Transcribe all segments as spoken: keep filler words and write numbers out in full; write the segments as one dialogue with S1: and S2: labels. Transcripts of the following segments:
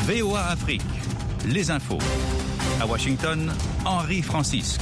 S1: V O A Afrique, les infos. À Washington, Henri Francisque.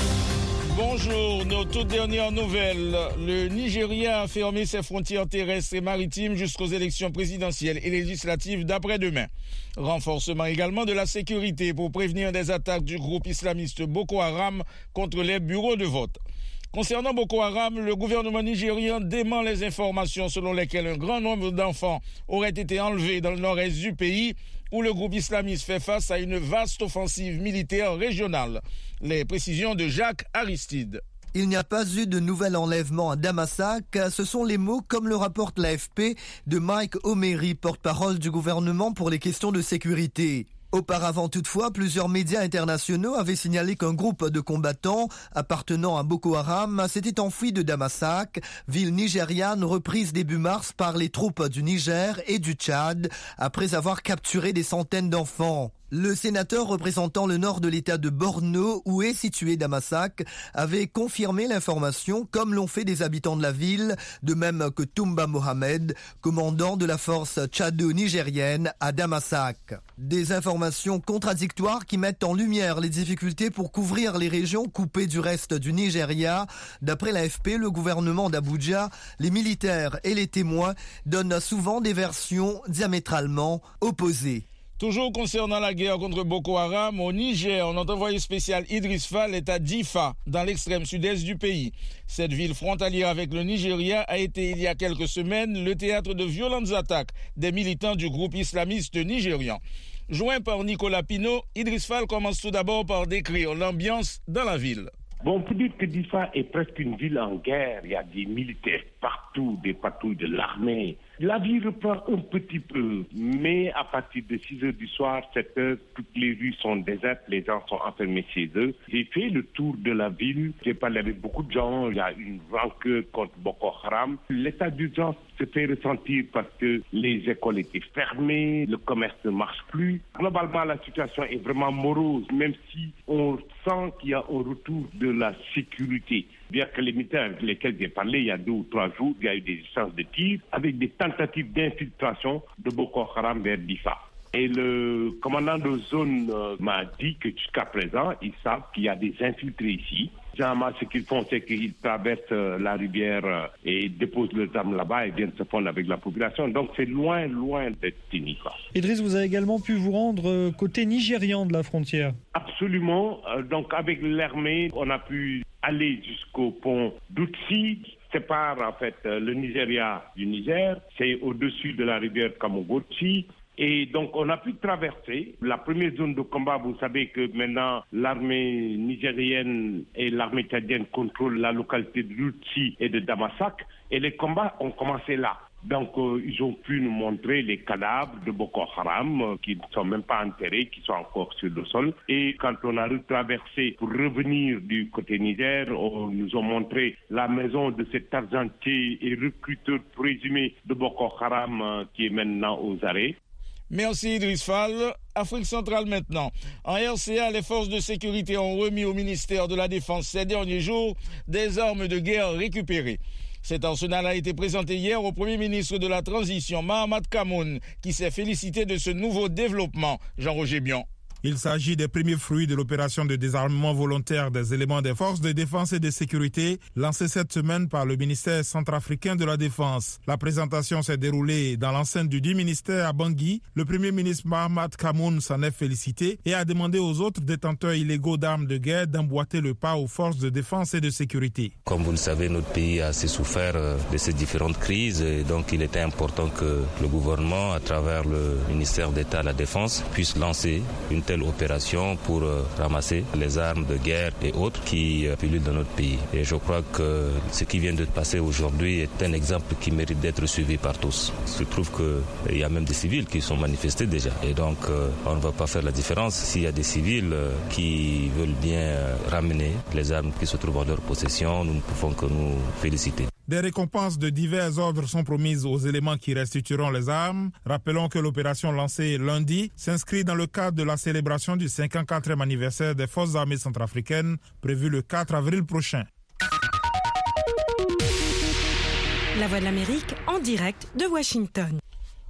S2: Bonjour, nos toutes dernières nouvelles. Le Nigeria a fermé ses frontières terrestres et maritimes jusqu'aux élections présidentielles et législatives d'après-demain. Renforcement également de la sécurité pour prévenir des attaques du groupe islamiste Boko Haram contre les bureaux de vote. Concernant Boko Haram, le gouvernement nigérien dément les informations selon lesquelles un grand nombre d'enfants auraient été enlevés dans le nord-est du pays, où le groupe islamiste fait face à une vaste offensive militaire régionale. Les précisions de Jacques Aristide.
S3: Il n'y a pas eu de nouvel enlèvement à Damasak. Ce sont les mots, comme le rapporte l'A F P, de Mike Omeri, porte-parole du gouvernement pour les questions de sécurité. Auparavant toutefois, plusieurs médias internationaux avaient signalé qu'un groupe de combattants appartenant à Boko Haram s'était enfui de Damasak, ville nigériane reprise début mars par les troupes du Niger et du Tchad, après avoir capturé des centaines d'enfants. Le sénateur représentant le nord de l'état de Borno, où est situé Damasak, avait confirmé l'information, comme l'ont fait des habitants de la ville, de même que Toumba Mohamed, commandant de la force tchado-nigérienne à Damasak. Des informations contradictoires qui mettent en lumière les difficultés pour couvrir les régions coupées du reste du Nigeria. D'après l'A F P, le gouvernement d'Abuja, les militaires et les témoins donnent souvent des versions diamétralement opposées.
S2: Toujours concernant la guerre contre Boko Haram, au Niger, notre envoyé spécial Idriss Fall est à Difa, dans l'extrême sud-est du pays. Cette ville frontalière avec le Nigeria a été il y a quelques semaines le théâtre de violentes attaques des militants du groupe islamiste nigérian. Joint par Nicolas Pinault, Idriss Fall commence tout d'abord par décrire l'ambiance dans la ville.
S4: Bon, on peut dire que Difa est presque une ville en guerre. Il y a des militaires partout, des patrouilles de l'armée. La vie reprend un petit peu, mais à partir de six heures du soir, sept heures, toutes les rues sont désertes, les gens sont enfermés chez eux. J'ai fait le tour de la ville, j'ai parlé avec beaucoup de gens, il y a une rancœur contre Boko Haram. L'état d'urgence se fait ressentir parce que les écoles étaient fermées, le commerce ne marche plus. Globalement, la situation est vraiment morose, même si on sent qu'il y a un retour de la sécurité. Bien que les militaires avec lesquels j'ai parlé il y a deux ou trois jours, il y a eu des échanges de tirs avec des tentatives d'infiltration de Boko Haram vers Difa. Et le commandant de zone euh, m'a dit que jusqu'à présent, ils savent qu'il y a des infiltrés ici. Généralement, ce qu'ils font, c'est qu'ils traversent euh, la rivière euh, et déposent leurs armes là-bas et viennent se fondre avec la population. Donc c'est loin, loin d'être fini, quoi.
S5: Idriss, vous avez également pu vous rendre euh, côté nigérian de la frontière.
S4: Absolument. Euh, donc avec l'armée, on a pu aller jusqu'au pont d'Outsi, qui sépare en fait le Nigeria du Niger. C'est au-dessus de la rivière Kamogotchi. Et donc, on a pu traverser la première zone de combat. Vous savez que maintenant, l'armée nigérienne et l'armée tchadienne contrôlent la localité de Lutsi et de Damasak. Et les combats ont commencé là. Donc, euh, ils ont pu nous montrer les cadavres de Boko Haram euh, qui ne sont même pas enterrés, qui sont encore sur le sol. Et quand on a retraversé pour revenir du côté Niger, on nous a montré la maison de cet argentier et recruteur présumé de Boko Haram euh, qui est maintenant aux arrêts.
S2: Merci Idriss Fall. Afrique centrale maintenant. En R C A, les forces de sécurité ont remis au ministère de la Défense ces derniers jours des armes de guerre récupérées. Cet arsenal a été présenté hier au Premier ministre de la Transition, Mahamat Kamoun, qui s'est félicité de ce nouveau développement. Jean-Roger Bion.
S6: Il s'agit des premiers fruits de l'opération de désarmement volontaire des éléments des forces de défense et de sécurité lancée cette semaine par le ministère centrafricain de la Défense. La présentation s'est déroulée dans l'enceinte du dit ministère à Bangui. Le Premier ministre Mahamat Kamoun s'en est félicité et a demandé aux autres détenteurs illégaux d'armes de guerre d'emboîter le pas aux forces de défense et de sécurité.
S7: Comme vous le savez, notre pays a assez souffert de ces différentes crises et donc il était important que le gouvernement, à travers le ministère d'État à la Défense, puisse lancer une telle opération pour euh, ramasser les armes de guerre et autres qui euh, pullulent dans notre pays. Et je crois que ce qui vient de passer aujourd'hui est un exemple qui mérite d'être suivi par tous. Il se trouve qu'il y a même des civils qui sont manifestés déjà. Et donc, euh, on ne va pas faire la différence. S'il y a des civils euh, qui veulent bien euh, ramener les armes qui se trouvent en leur possession, nous ne pouvons que nous féliciter.
S6: Des récompenses de divers ordres sont promises aux éléments qui restitueront les armes. Rappelons que l'opération lancée lundi s'inscrit dans le cadre de la célébration du cinquante-quatrième anniversaire des forces armées centrafricaines, prévu le quatre avril prochain.
S8: La Voix de l'Amérique en direct de Washington.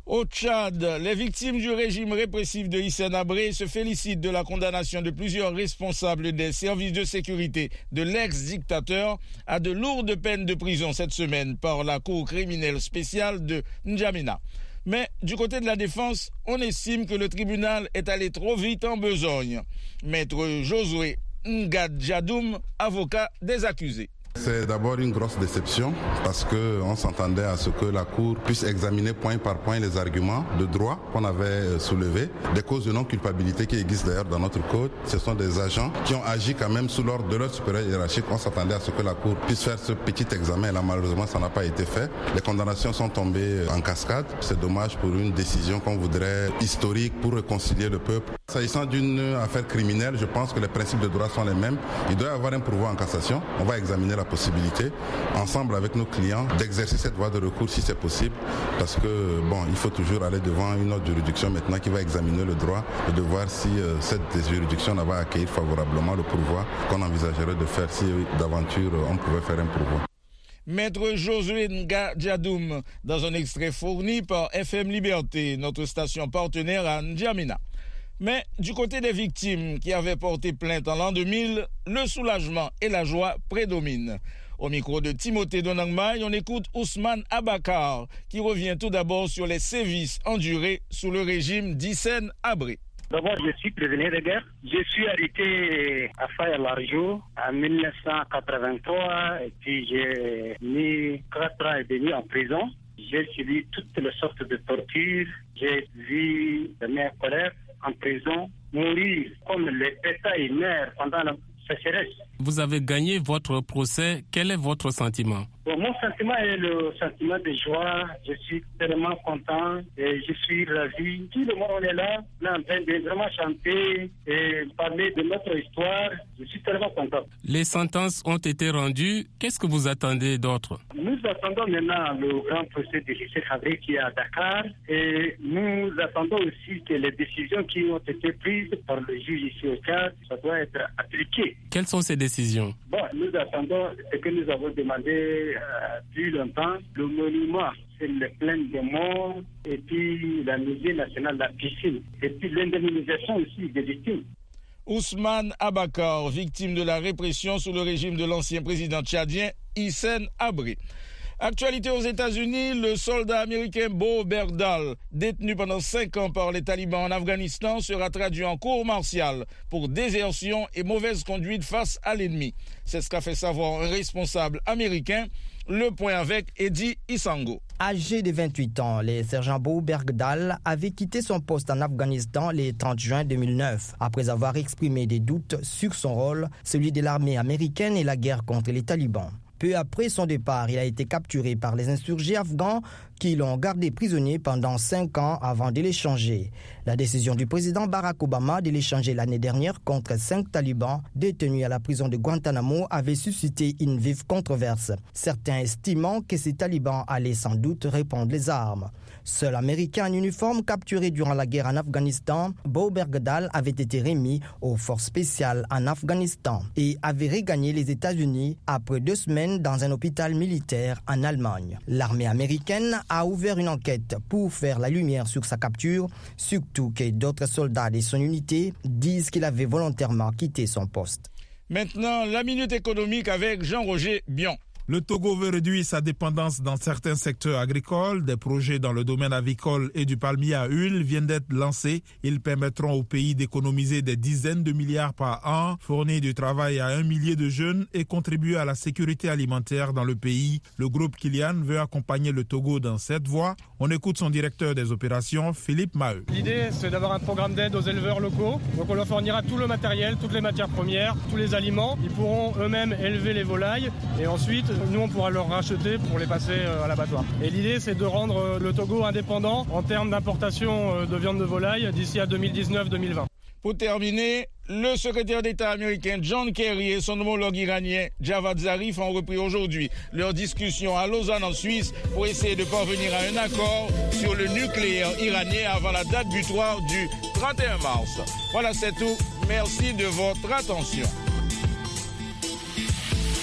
S2: Au Tchad, les victimes du régime répressif de Hissène Habré se félicitent de la condamnation de plusieurs responsables des services de sécurité de l'ex-dictateur à de lourdes peines de prison cette semaine par la Cour criminelle spéciale de N'Djamena. Mais du côté de la défense, on estime que le tribunal est allé trop vite en besogne. Maître Josué Ngadjadoum, avocat des accusés.
S8: C'est d'abord une grosse déception parce qu'on s'attendait à ce que la Cour puisse examiner point par point les arguments de droit qu'on avait soulevés. Des causes de non-culpabilité qui existent d'ailleurs dans notre code. Ce sont des agents qui ont agi quand même sous l'ordre de leur supérieur hiérarchique. On s'attendait à ce que la Cour puisse faire ce petit examen. Et là, malheureusement, ça n'a pas été fait. Les condamnations sont tombées en cascade. C'est dommage pour une décision qu'on voudrait historique pour réconcilier le peuple. S'agissant d'une affaire criminelle, je pense que les principes de droit sont les mêmes. Il doit y avoir un pourvoi en cassation. On va examiner la possibilité, ensemble avec nos clients, d'exercer cette voie de recours si c'est possible, parce que bon, il faut toujours aller devant une autre juridiction maintenant qui va examiner le droit et de voir si euh, cette juridiction va accueillir favorablement le pourvoi qu'on envisagerait de faire si d'aventure on pouvait faire un pourvoi.
S2: Maître Josué Ngadjadoum, dans un extrait fourni par F M Liberté, notre station partenaire à N'Djamena. Mais du côté des victimes qui avaient porté plainte en l'an deux mille, le soulagement et la joie prédominent. Au micro de Timothée Donangmaï, on écoute Ousmane Abakar, qui revient tout d'abord sur les sévices endurés sous le régime d'Hissène Habré.
S9: D'abord, je suis prisonnier de guerre. Je suis arrêté à Faya-Largeau en mille neuf cent quatre-vingt-trois et puis j'ai mis quatre ans et demi en prison. J'ai subi toutes les sortes de tortures. J'ai vu mes collègues en prison mourir comme les bétails meurent pendant la sécheresse.
S10: Vous avez gagné votre procès. Quel est votre sentiment?
S9: Bon, mon sentiment est le sentiment de joie. Je suis tellement content et je suis ravi. Tout le monde est là, là en train de vraiment chanter et parler de notre histoire. Je suis tellement content.
S10: Les sentences ont été rendues. Qu'est-ce que vous attendez d'autre?
S9: Nous attendons maintenant le grand procès de Hissène Habré qui est à Dakar et nous attendons aussi que les décisions qui ont été prises par le juge ici au Tchad, ça doit être appliqué.
S10: Quelles sont ces décisions?
S9: Bon, nous attendons ce que nous avons demandé euh, depuis longtemps, le monument sur les plaines de morts et puis la musée nationale de la piscine et puis l'indemnisation aussi des victimes.
S2: Ousmane Abakar, victime de la répression sous le régime de l'ancien président tchadien Hissène Habré. Actualité aux États-Unis, le soldat américain Bo Bergdahl, détenu pendant cinq ans par les talibans en Afghanistan, sera traduit en cour martiale pour désertion et mauvaise conduite face à l'ennemi. C'est ce qu'a fait savoir un responsable américain. Le point avec Eddie Isango.
S11: Âgé de vingt-huit ans, le sergent Bo Bergdahl avait quitté son poste en Afghanistan le trente juin deux mille neuf, après avoir exprimé des doutes sur son rôle, celui de l'armée américaine et la guerre contre les talibans. Peu après son départ, il a été capturé par les insurgés afghans qui l'ont gardé prisonnier pendant cinq ans avant de l'échanger. La décision du président Barack Obama de l'échanger l'année dernière contre cinq talibans détenus à la prison de Guantanamo avait suscité une vive controverse, certains estimant que ces talibans allaient sans doute répandre les armes. Seul américain en uniforme capturé durant la guerre en Afghanistan, Bo Bergdahl avait été remis aux forces spéciales en Afghanistan et avait regagné les États-Unis après deux semaines dans un hôpital militaire en Allemagne. L'armée américaine a ouvert une enquête pour faire la lumière sur sa capture, surtout que d'autres soldats de son unité disent qu'il avait volontairement quitté son poste.
S2: Maintenant, la minute économique avec Jean-Roger Bion.
S6: Le Togo veut réduire sa dépendance dans certains secteurs agricoles. Des projets dans le domaine avicole et du palmier à huile viennent d'être lancés. Ils permettront au pays d'économiser des dizaines de milliards par an, fournir du travail à un millier de jeunes et contribuer à la sécurité alimentaire dans le pays. Le groupe Kilian veut accompagner le Togo dans cette voie. On écoute son directeur des opérations, Philippe Maheu.
S12: L'idée, c'est d'avoir un programme d'aide aux éleveurs locaux. Donc on leur fournira tout le matériel, toutes les matières premières, tous les aliments. Ils pourront eux-mêmes élever les volailles et ensuite, nous, on pourra leur racheter pour les passer à l'abattoir. Et l'idée, c'est de rendre le Togo indépendant en termes d'importation de viande de volaille d'ici à deux mille dix-neuf deux mille vingt.
S2: Pour terminer, le secrétaire d'État américain John Kerry et son homologue iranien Javad Zarif ont repris aujourd'hui leur discussion à Lausanne en Suisse pour essayer de parvenir à un accord sur le nucléaire iranien avant la date butoir du trente et un mars. Voilà, c'est tout. Merci de votre attention.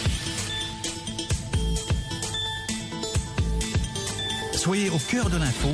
S1: Soyez au cœur de l'info